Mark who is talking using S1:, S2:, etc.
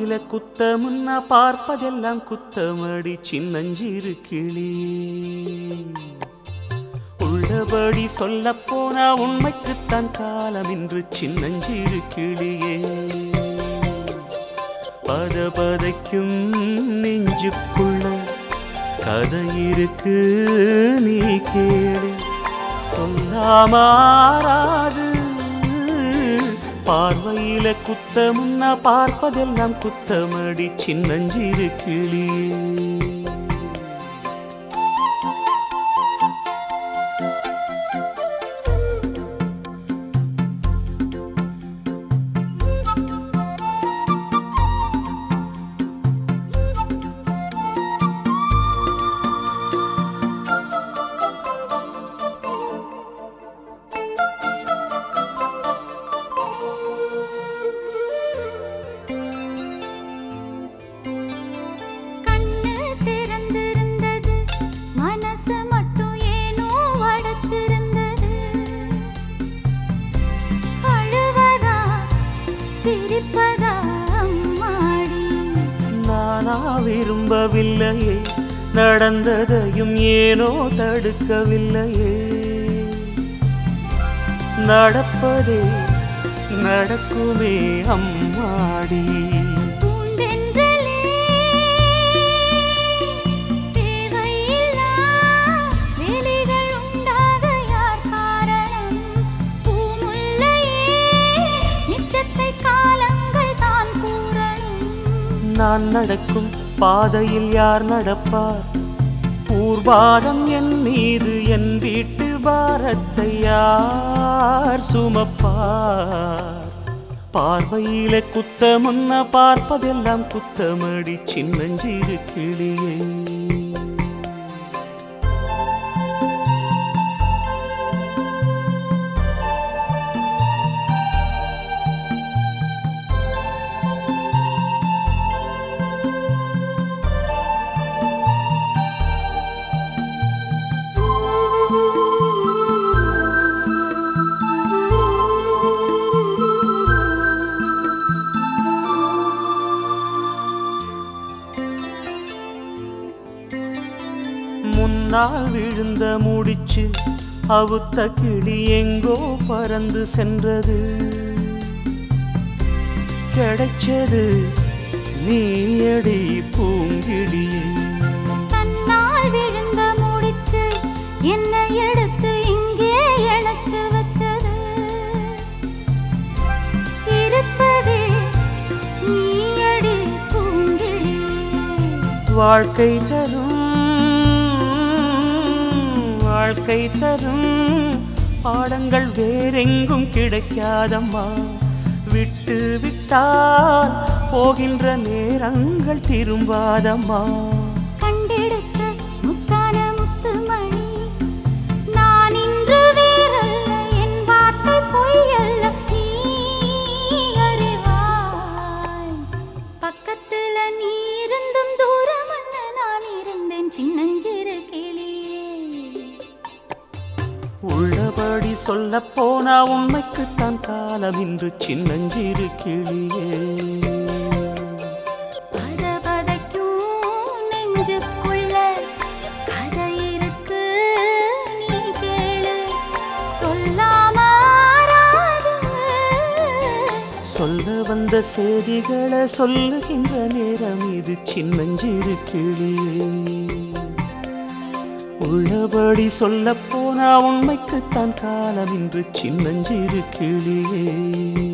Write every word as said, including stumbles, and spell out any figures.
S1: பார்வையில குத்தமுன்னா பார்ப்பதெல்லாம் குத்தமடி சின்னஞ்சிறு கிளி. உள்ளபடி சொல்ல போனா உண்மைக்குத்தான் காலம் இன்று சின்னஞ்சிறு கிளியே. பதபதைக்கும் நெஞ்சுக்குள்ள கதை இருக்கு நீ கேளு, சொல்லாமாறாது. பார்வையில குத்தமுன்னா பார்ப்பதெல்லாம் குத்தமடி சின்னஞ்சிறு கிளி. நானா விரும்பவில்லையே, நடந்ததையும் ஏனோ தடுக்கவில்லையே. நடப்பதே நடக்குமே அம்மாடி. நான் நடக்கும் பாதையில் யார் நடப்பார்? ஊர்பாரம் என் மீது, என் வீட்டு பாரத்தை யார் சுமப்பார்? பார்வையில குத்தமுன்னா பார்ப்பதெல்லாம் குத்தமடி சின்னஞ்சிறு கிளியே. முன்னால் விழுந்த முடிச்சு அவுத்த கிளி எங்கோ பறந்து சென்றது. கிடைச்சது நீயடி பூங்கிளியே.
S2: தன்னால் விழுந்த முடிச்சு என்னை எடுத்து இங்கே இணைச்சு வச்சது. இருப்பதே நீயடி பூங்கிளியே.
S1: வாழ்க்கை தரும் வாழ்க்கை தரும் பாடங்கள் வேறெங்கும் கிடைக்காதம்மா. விட்டு விட்டால் போகின்ற நேரங்கள் திரும்பாதம்மா.
S2: கண்டெடுத்த முத்தான முத்துமணி நான் இன்று வேறல்ல, என் வார்த்தை பொய்யல்ல, நீ அறிவாய். பக்கத்துல நீ இருந்தும் தூரமல்ல, நான் இருந்தேன் சின்னஞ்சிறு கிளியே.
S1: உள்ளபடி சொல்ல போனா உண்மைக்குத்தான் காலம் இன்று சின்னஞ்சிறு கிளியே.
S2: பதபதைக்கும் நெஞ்சுக்குள்ள கதை இருக்கு நீ கேளு, சொல்லாமாறாது.
S1: சொல்ல வந்த செய்திகளை சொல்லுகின்ற நேரம் இது சின்னஞ்சிறு கிளியே. உள்ளபடி சொல்ல போனா உண்மைக்குத்தான் காலம் இன்று சின்னஞ்சிறு கிளியே.